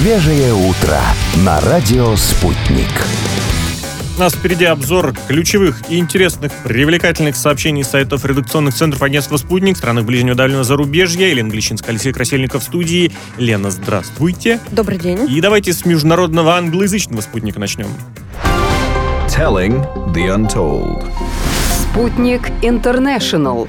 Свежее утро на радио «Спутник». У нас впереди обзор ключевых и интересных, привлекательных сообщений сайтов редакционных центров агентства «Спутник», странах ближнего и дальнего зарубежья. Елена Глещинская, Алексей Красильников в студии. Лена, здравствуйте. Добрый день. И давайте с международного англоязычного «Спутника» начнем. Telling the Untold. Спутник Интернешнл.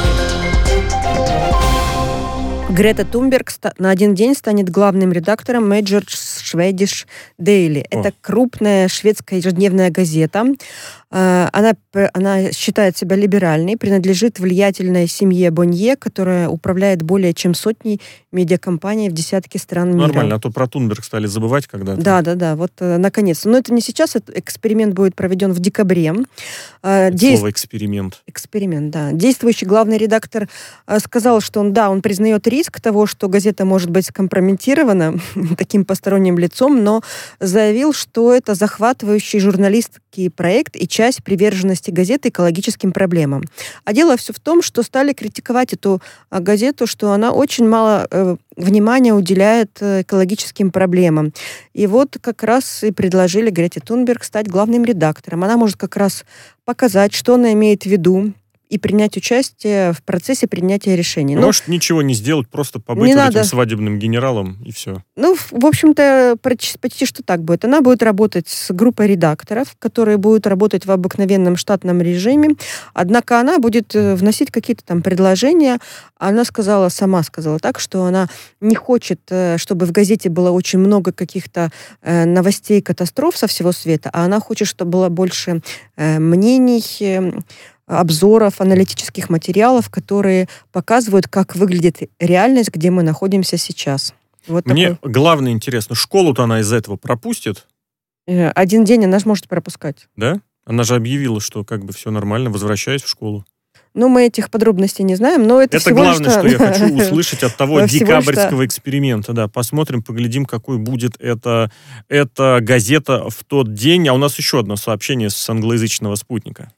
Грета Тунберг на один день станет главным редактором Major Swedish Daily. Это крупная шведская ежедневная газета. Она считает себя либеральной, принадлежит влиятельной семье Бонье, которая управляет более чем сотней медиакомпаний в десятке стран мира. Нормально, а то про Тунберг стали забывать когда-то. Да, вот наконец-то. Но это не сейчас, этот эксперимент будет проведен в декабре. Слово «эксперимент». Эксперимент, да. Действующий главный редактор сказал, что он признает риск того, что газета может быть скомпрометирована таким посторонним лицом, но заявил, что это захватывающий журналистский проект и часть приверженности газеты экологическим проблемам. А дело все в том, что стали критиковать эту газету, что она очень мало внимания уделяет экологическим проблемам. И вот как раз и предложили Грете Тунберг стать главным редактором. Она может как раз показать, что она имеет в виду, и принять участие в процессе принятия решений. Может, ничего не сделать, просто побыть этим свадебным генералом, и все. В общем-то, почти что так будет. Она будет работать с группой редакторов, которые будут работать в обыкновенном штатном режиме, однако она будет вносить какие-то там предложения. Она сама сказала так, что она не хочет, чтобы в газете было очень много каких-то новостей, катастроф со всего света, а она хочет, чтобы было больше мнений, обзоров, аналитических материалов, которые показывают, как выглядит реальность, где мы находимся сейчас. Мне главное интересно, школу-то она из-за этого пропустит? Один день она же может пропускать. Да? Она же объявила, что все нормально, возвращаюсь в школу. Мы этих подробностей не знаем, но это всего главное, что я хочу услышать от того декабрьского эксперимента. Да, посмотрим, поглядим, какой будет эта газета в тот день. А у нас еще одно сообщение с англоязычного «Спутника».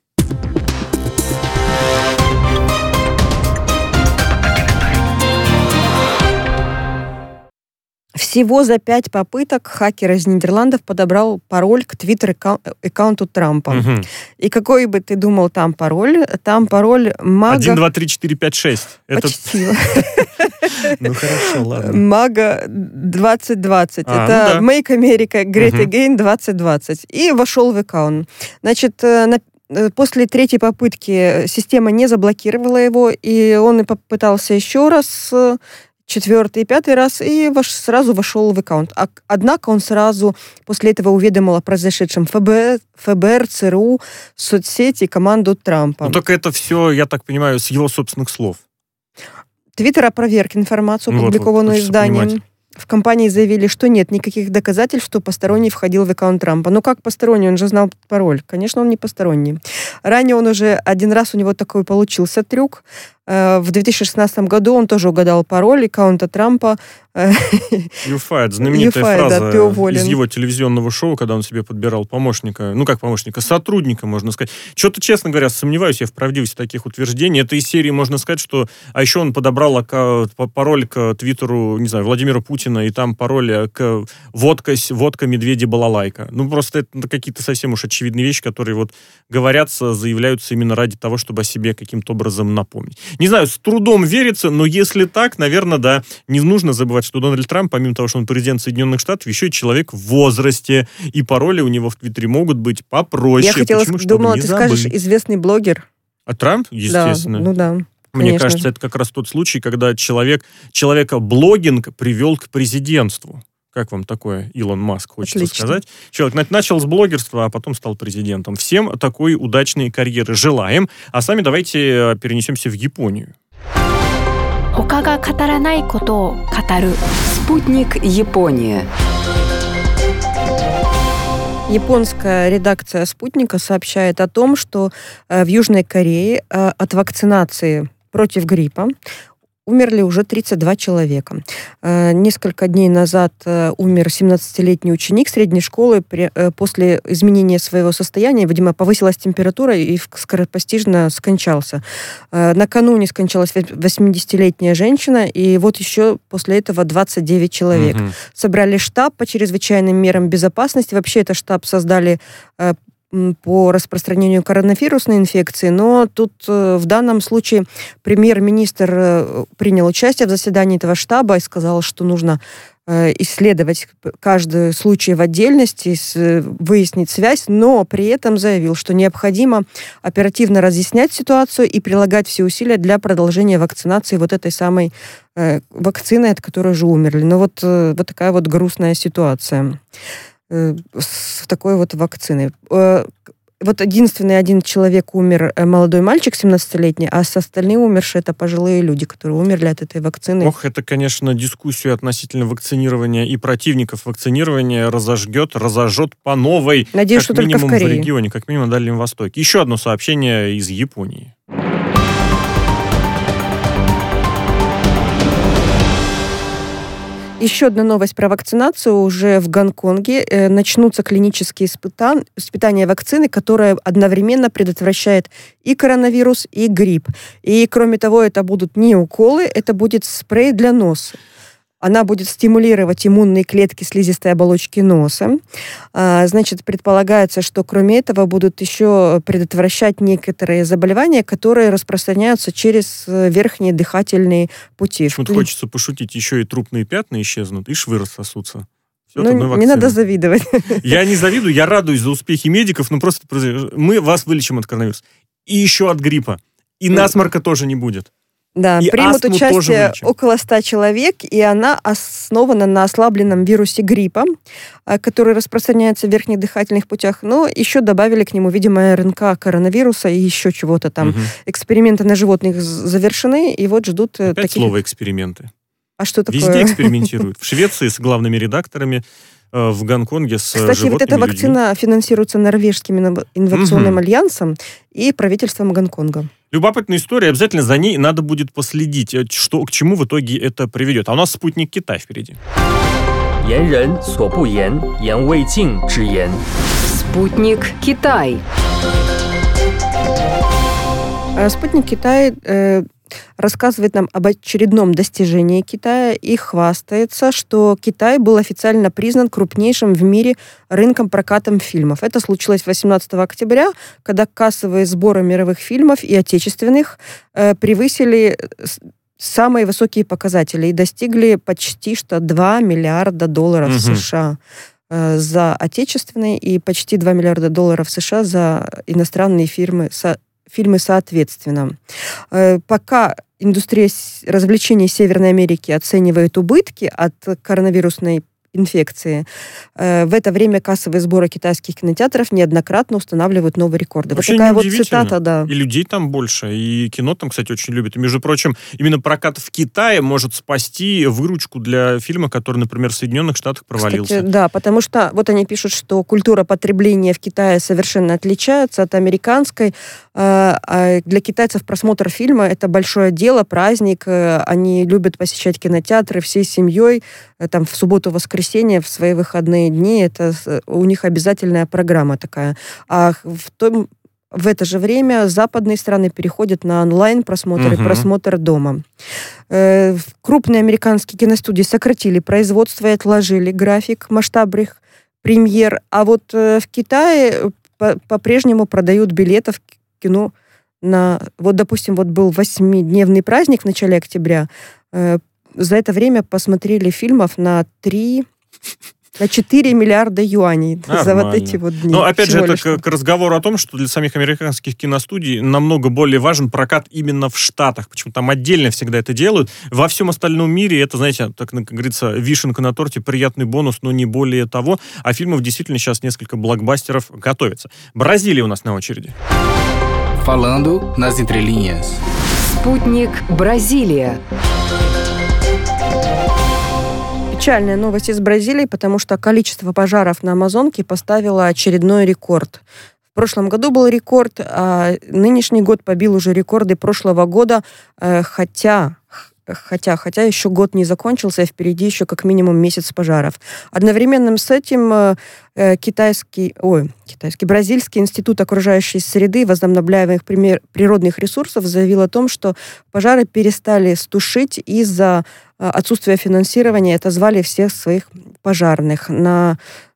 Всего за 5 попыток хакер из Нидерландов подобрал пароль к твиттер-аккаунту Трампа. Угу. И какой бы ты думал там пароль? Там пароль MAGA... 1, 2, 3, 4, 5, 6. Почти. Хорошо, ладно. MAGA 2020. Это Make America Great Again 2020. И вошел в аккаунт. Значит, после 3-й попытки система не заблокировала его, и он попытался еще раз... 4-й и 5-й раз, и сразу вошел в аккаунт. Однако он сразу после этого уведомил о произошедшем ФБР, ЦРУ, соцсети и команду Трампа. Только это все, я так понимаю, с его собственных слов. Твиттер опроверг информацию, опубликованную изданием. В компании заявили, что нет никаких доказательств, что посторонний входил в аккаунт Трампа. Как посторонний? Он же знал пароль. Конечно, он не посторонний. Ранее он уже один раз у него такой получился трюк. В 2016 году он тоже угадал пароль аккаунта Трампа. You fired. Знаменитая фраза из его телевизионного шоу, когда он себе подбирал помощника, сотрудника, можно сказать. Что-то, честно говоря, сомневаюсь я в правдивости таких утверждений. Это из серии, можно сказать, что... А еще он подобрал пароль к твиттеру, не знаю, Владимира Путина, и там пароль к водка медведи балалайка. Просто это какие-то совсем уж очевидные вещи, которые говорятся, заявляются именно ради того, чтобы о себе каким-то образом напомнить. Не знаю, с трудом верится, но если так, наверное, да, не нужно забывать, что Дональд Трамп, помимо того, что он президент Соединенных Штатов, еще и человек в возрасте, и пароли у него в Твиттере могут быть попроще. Я думала, ты скажешь, известный блогер. А Трамп? Естественно. Да, Мне кажется, это как раз тот случай, когда человека блогинг привел к президентству. Как вам такое, Илон Маск, хочется сказать? Человек начал с блогерства, а потом стал президентом. Всем такой удачной карьеры желаем. А сами давайте перенесемся в Японию. Спутник Япония. Японская редакция «Спутника» сообщает о том, что в Южной Корее от вакцинации против гриппа умерли уже 32 человека. Несколько дней назад умер 17-летний ученик средней школы после изменения своего состояния. Видимо, повысилась температура и скоропостижно скончался. Накануне скончалась 80-летняя женщина, и вот еще после этого 29 человек. Собрали штаб по чрезвычайным мерам безопасности. Вообще, это штаб создали по распространению коронавирусной инфекции, но тут в данном случае премьер-министр принял участие в заседании этого штаба и сказал, что нужно исследовать каждый случай в отдельности, выяснить связь, но при этом заявил, что необходимо оперативно разъяснять ситуацию и прилагать все усилия для продолжения вакцинации вот этой самой вакцины, от которой же умерли. Но вот такая вот грустная ситуация с такой вот вакциной. Вот единственный один человек умер, молодой мальчик, 17-летний, а с остальные умершие это пожилые люди, которые умерли от этой вакцины. Ох, это, конечно, дискуссию относительно вакцинирования и противников вакцинирования разожжет по новой. Надеюсь, что только в Корее. В регионе, как минимум на Дальнем Востоке. Еще одно сообщение из Японии. Еще одна новость про вакцинацию. Уже в Гонконге начнутся клинические испытания вакцины, которая одновременно предотвращает и коронавирус, и грипп. И, кроме того, это будут не уколы, это будет спрей для носа. Она будет стимулировать иммунные клетки слизистой оболочки носа. Значит, предполагается, что кроме этого будут еще предотвращать некоторые заболевания, которые распространяются через верхние дыхательные пути. Почему-то хочется пошутить, еще и трупные пятна исчезнут, и швы рассосутся. Ну, не надо завидовать. Я не завидую, я радуюсь за успехи медиков, но просто мы вас вылечим от коронавируса. И еще от гриппа. И насморка тоже не будет. Да, и примут участие около 100 человек, и она основана на ослабленном вирусе гриппа, который распространяется в верхних дыхательных путях, но еще добавили к нему, видимо, РНК коронавируса и еще чего-то там. Эксперименты на животных завершены, и вот ждут Опять таких... слово «эксперименты». А что такое? Везде экспериментируют. В Швеции с главными редакторами, в Гонконге с животными людьми. Кстати, вот эта вакцина финансируется Норвежским инновационным альянсом и правительством Гонконга. Любопытная история, обязательно за ней надо будет последить, к чему в итоге это приведет. А у нас спутник Китай впереди. Спутник Китай. Спутник Китай рассказывает нам об очередном достижении Китая и хвастается, что Китай был официально признан крупнейшим в мире рынком прокатом фильмов. Это случилось 18 октября, когда кассовые сборы мировых фильмов и отечественных превысили самые высокие показатели и достигли почти что $2 миллиарда США за отечественные и почти $2 миллиарда США за иностранные фильмы соответственно. Пока индустрия развлечений Северной Америки оценивает убытки от коронавирусной инфекции, в это время кассовые сборы китайских кинотеатров неоднократно устанавливают новые рекорды. Вообще вот такая вот цитата, да. И людей там больше, и кино там, кстати, очень любят. И, между прочим, именно прокат в Китае может спасти выручку для фильма, который, например, в Соединенных Штатах провалился. Кстати, да, потому что вот они пишут, что культура потребления в Китае совершенно отличается от американской. А для китайцев просмотр фильма — это большое дело, праздник. Они любят посещать кинотеатры всей семьей, там в субботу-воскресенье, в свои выходные дни. Это у них обязательная программа такая. А в это же время западные страны переходят на онлайн-просмотр и просмотр дома. Крупные американские киностудии сократили производство и отложили график масштабных премьер. А вот в Китае по-прежнему продают билеты в кино на... Вот, допустим, вот был 8-дневный праздник в начале октября. За это время посмотрели фильмов на 4 миллиарда юаней. Нормально. За вот эти вот дни. Но, опять же, это к разговору о том, что для самих американских киностудий намного более важен прокат именно в Штатах. Почему там отдельно всегда это делают. Во всем остальном мире это, знаете, так, как говорится, вишенка на торте, приятный бонус, но не более того. А фильмов действительно сейчас несколько блокбастеров готовится. Бразилия у нас на очереди. Falando nas entrelinhas. Спутник Бразилия. Печальная новость из Бразилии, потому что количество пожаров на Амазонке поставило очередной рекорд. В прошлом году был рекорд, а нынешний год побил уже рекорды прошлого года, хотя хотя еще год не закончился, и впереди еще как минимум месяц пожаров. Одновременно с этим Бразильский институт окружающей среды и возобновляемых природных ресурсов заявил о том, что пожары перестали тушить из-за отсутствия финансирования, отозвали всех своих пожарных. На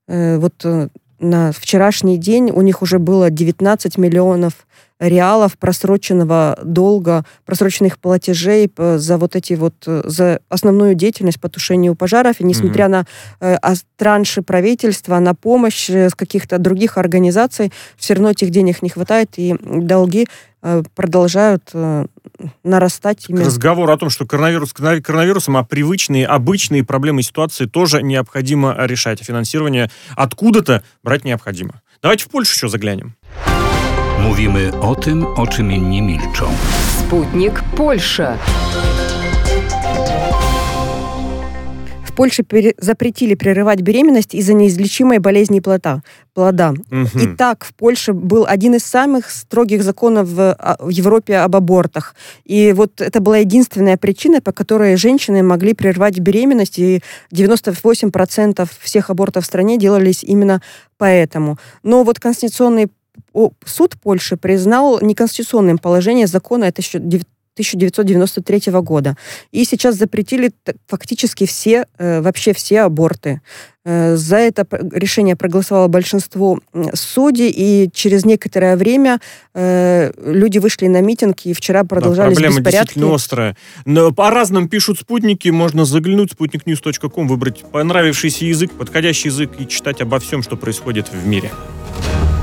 вчерашний день у них уже было 19 миллионов реалов просроченного долга, просроченных платежей за основную деятельность по тушению пожаров. И несмотря на транши правительства, на помощь с каких-то других организаций, все равно этих денег не хватает, и долги продолжают нарастать. Разговор о том, что коронавирусом, а привычные, обычные проблемы и ситуации тоже необходимо решать. А финансирование откуда-то брать необходимо. Давайте в Польшу еще заглянем. Mówimy o tym, o czym inni milczą. Спутник Польша. В Польше запретили прерывать беременность из-за неизлечимой болезни плода. Итак, в Польше был один из самых строгих законов в Европе об абортах. И вот это была единственная причина, по которой женщины могли прервать беременность, и 98% всех абортов в стране делались именно поэтому. Но вот Конституционный суд Польши признал неконституционным положение закона 1993 года. И сейчас запретили фактически вообще все аборты. За это решение проголосовало большинство судей, и через некоторое время люди вышли на митинг, и вчера продолжались беспорядки. Проблема действительно острая. По разным пишут спутники, можно заглянуть в sputniknews.com, выбрать понравившийся язык, подходящий язык и читать обо всем, что происходит в мире.